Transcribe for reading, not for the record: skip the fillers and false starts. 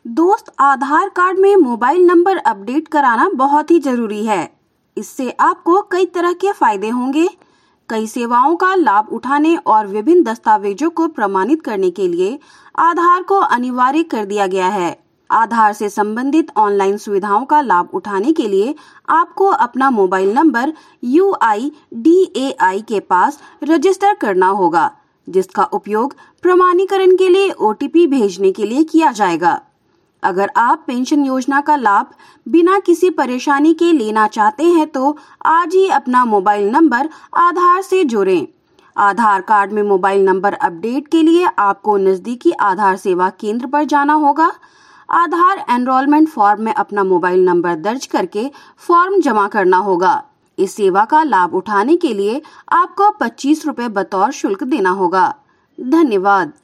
दोस्त, आधार कार्ड में mobile number update कराना बहुत ही जरूरी है। इससे आपको कई तरह के फायदे होंगे। कई सेवाओं का लाभ उठाने और विभिन्न दस्तावेजों को प्रमाणित करने के लिए आधार को अनिवार्य कर दिया गया है। आधार से संबंधित ऑनलाइन सुविधाओं का लाभ उठाने के लिए आपको अपना मोबाइल नंबर UIDAI के पास रजिस्टर करना होगा, जिसका उपयोग प्रमाणीकरण के लिए OTP भेजने के लिए किया जाएगा। अगर आप पेंशन योजना का लाभ बिना किसी परेशानी के लेना चाहते हैं तो आज ही अपना मोबाइल नंबर आधार से जोड़ें। आधार कार्ड में मोबाइल नंबर अपडेट के लिए आपको नजदीकी आधार सेवा केंद्र पर जाना होगा। आधार एनरोलमेंट फॉर्म में अपना मोबाइल नंबर दर्ज करके फॉर्म जमा करना होगा। इस सेवा का लाभ उठाने के लिए आपको 25 रुपए बतौर शुल्क देना होगा। धन्यवाद।